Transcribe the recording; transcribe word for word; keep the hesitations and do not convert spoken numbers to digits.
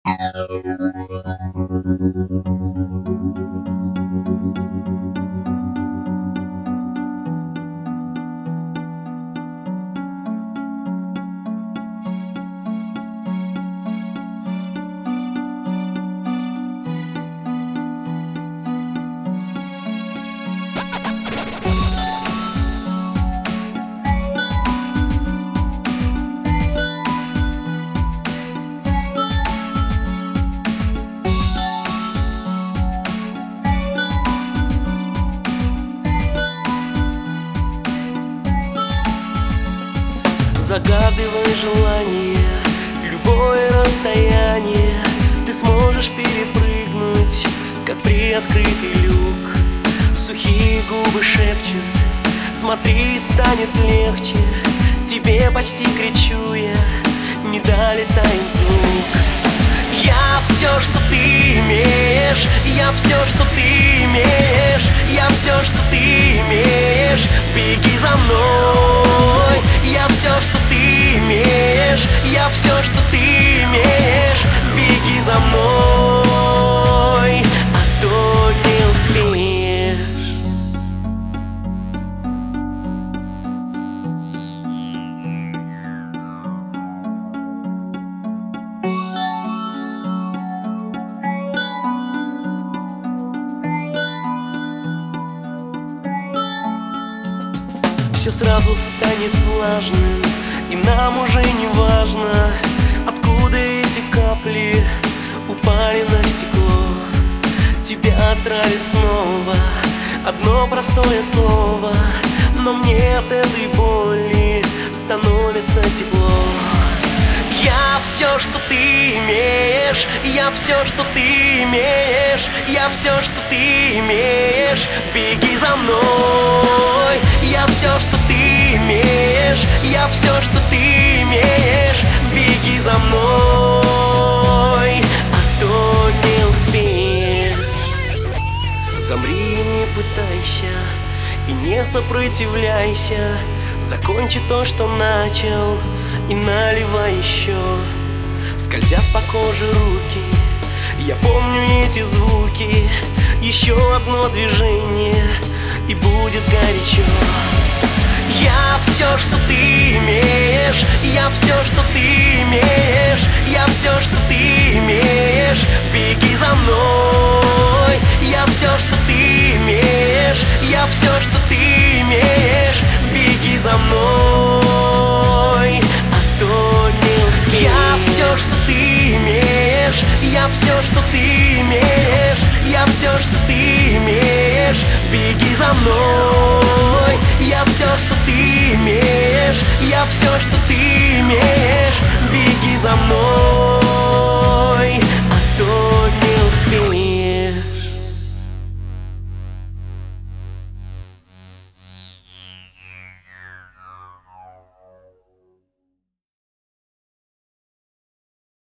Загадывай желание, любое расстояние ты сможешь перепрыгнуть, как приоткрытый люк. Сухие губы шепчут: смотри, станет легче. Тебе почти кричу я, не долетает звук. Я все, что ты имеешь, я все, что ты имеешь, я все, что ты имеешь. Беги за мной. Я все, что ты имеешь, я все, что ты имеешь. Беги за мной, а то не успеешь. Все сразу станет влажным, и нам уже не важно, откуда эти капли упали на стекло. Тебя отравит снова одно простое слово, но мне от этой боли становится тепло. Я все, что ты имеешь, я все, что ты имеешь, я все, что ты имеешь. Беги за мной. Я все, что ты имеешь, я все, что ты имеешь. Беги за мной, а то не успеешь. Замри и не пытайся, и не сопротивляйся. Закончи то, что начал, и наливай еще. Скользят по коже руки, я помню эти звуки. Еще одно движение, и будет горячо. Я все, что ты имеешь, я все, что ты имеешь, я все, что ты имеешь. Беги за мной. Я все, что ты имеешь, я все, что ты имеешь. Беги за мной, а то не успеешь. Я все, что ты имеешь, я все, что ты имеешь, я все, что ты имеешь. Беги за мной. Я все, что ты имеешь, я все, что ты